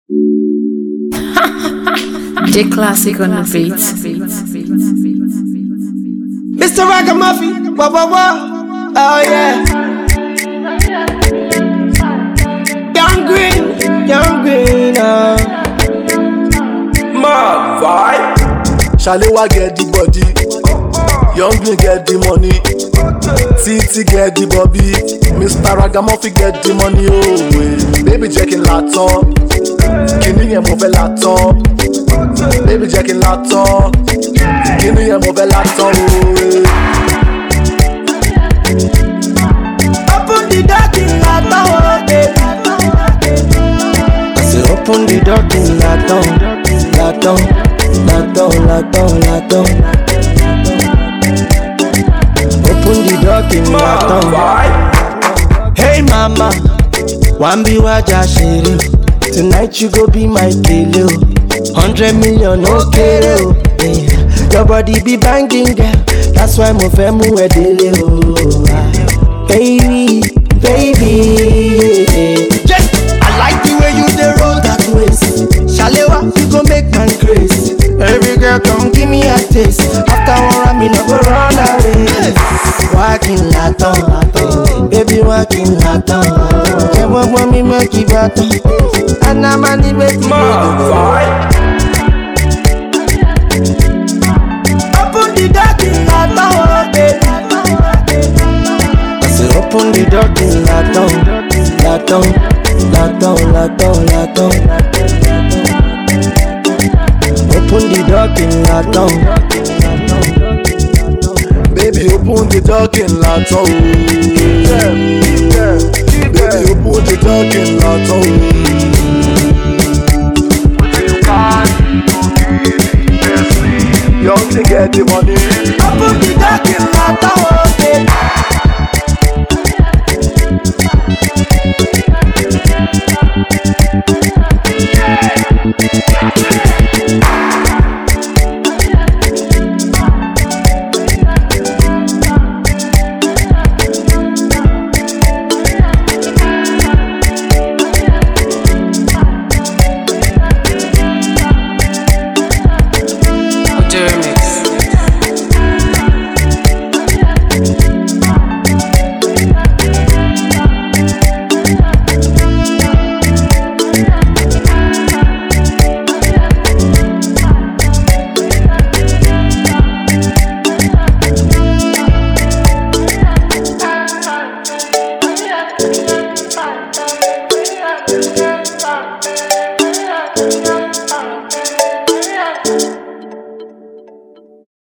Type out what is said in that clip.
J Classic on the beats. Mr. Ragamuffin, wah wah wah, oh yeah. Young green, Mad vibe. Shalewa get the body, Young Green get the money, Titi get the bobby, Mr. Ragamuffin get the money. Oh, baby checking laton, kini yẹn mo fẹ́ laton, baby checking laton, kini yẹn mo fẹ́ laton. Open the door till laton, baby. I say open the door till laton, laton, laton, laton, laton. Open the door till laton. Hey mama, wambi waja shiri. Tonight you go be my kilo. 100 million okay oh. Yeah. Your body be banging girl. That's why mo fẹ́ mú ẹ délé oh. Baby, baby. I like the way you dey roll that waist. Shalewa, you go make man crazy. Every girl come give me a taste. After one round, me no go run away. Walking laton, baby walking laton. You want me make you baton, and I'm a need make you open the door till laton, baby. I say open the door till laton, laton, laton, laton, laton. Open the door till laton. Baby, open the door in laton. Baby, open the door in laton. Young to get the money,